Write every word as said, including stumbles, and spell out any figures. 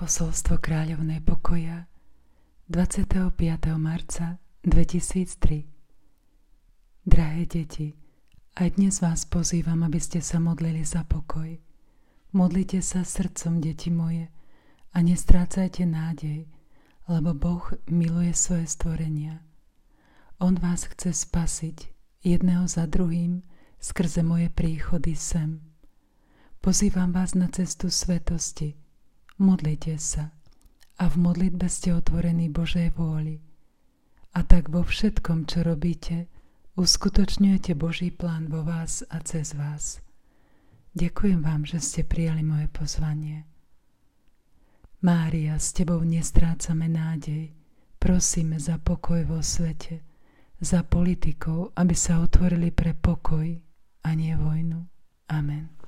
Posolstvo kráľovnej pokoja dvadsiateho piateho marca dvetisíctri. Drahé deti, aj dnes vás pozývam, aby ste sa modlili za pokoj. Modlite sa srdcom, deti moje, a nestrácajte nádej, lebo Boh miluje svoje stvorenia. On vás chce spasiť jedného za druhým skrze moje príchody sem. Pozývam vás na cestu svetosti. Modlite sa a v modlitbe ste otvorení Božej vôli. A tak vo všetkom, čo robíte, uskutočňujete Boží plán vo vás a cez vás. Ďakujem vám, že ste prijali moje pozvanie. Mária, s tebou nestrácame nádej. Prosíme za pokoj vo svete, za politikov, aby sa otvorili pre pokoj a nie vojnu. Amen.